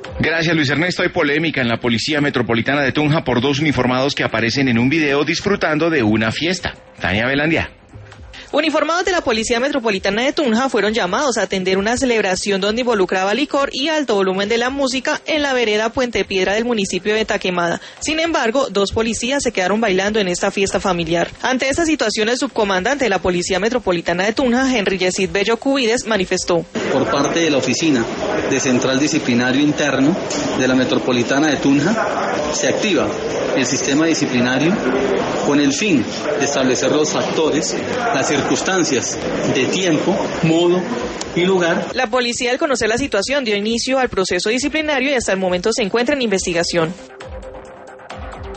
Gracias, Luis Ernesto. Hay polémica en la Policía Metropolitana de Tunja por dos uniformados que aparecen en un video disfrutando de una fiesta. Tania Belandia. Uniformados de la Policía Metropolitana de Tunja fueron llamados a atender una celebración donde involucraba licor y alto volumen de la música en la vereda Puente Piedra del municipio de Taquemada. Sin embargo, dos policías se quedaron bailando en esta fiesta familiar. Ante esta situación, el subcomandante de la Policía Metropolitana de Tunja, Henry Yesid Bello Cubides, manifestó. Por parte de la Oficina de Central Disciplinario Interno de la Metropolitana de Tunja, se activa el sistema disciplinario con el fin de establecer los factores, las circunstancias de tiempo, modo y lugar. La policía, al conocer la situación, dio inicio al proceso disciplinario y hasta el momento se encuentra en investigación.